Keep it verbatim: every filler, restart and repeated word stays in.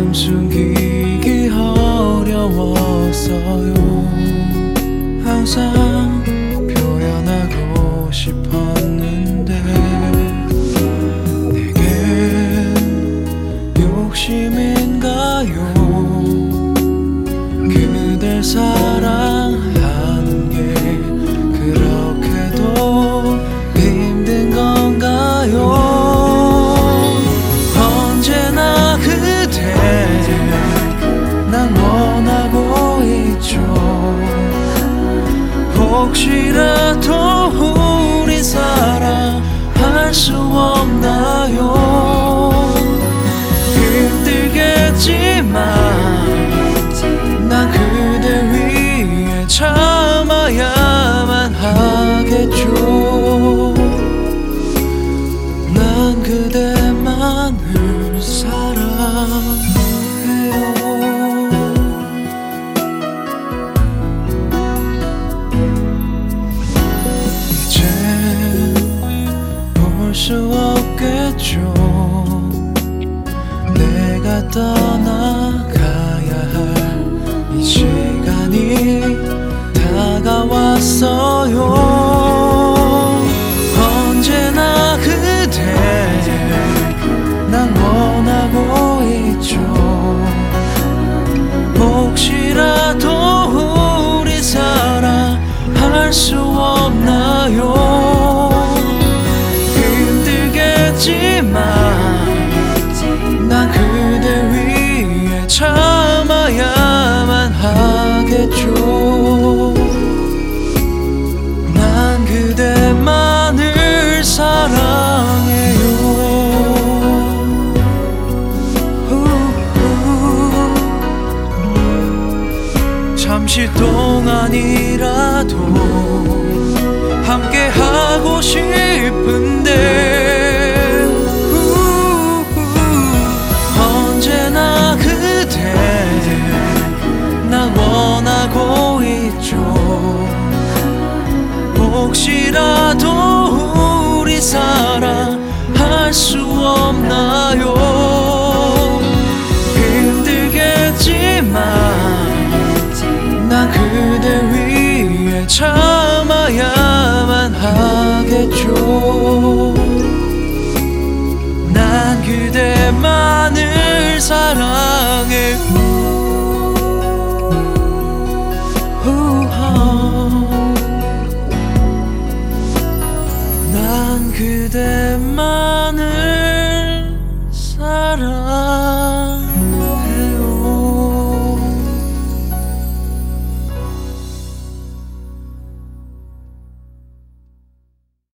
숨기기 어려웠어요. 항상 표현하고 싶었는데 내겐 욕심인가요? 그댈 사랑하는 게 그렇게도 힘든 건가요? 언제나 그대 난 원하고 있죠. 혹시라도 우리 사랑할 수 없나요? 힘들겠지만 난 그대 위해 참아야만 하겠죠. 난 그대만을 사랑해요. 이제 볼 수 없겠죠. 내가 떠나가야 할 이 시간이 다가왔어요. 언제나 그대 난 원하고 있죠. 혹시라도 우리 사랑할 수 없나요? 힘들겠지만 난 그대 위해 참아야만 하겠죠. 난 그대만을 사랑해요. 잠시 동안이라도 함께 하고 싶은데 언제나 그대 난 원하고 있죠. 혹시라도 우리 사랑할 수 없나요? 힘들겠지만 난 그대 위해 참아야만 하겠죠. 난 그대만을 사랑해. 난 그대만을 사랑해.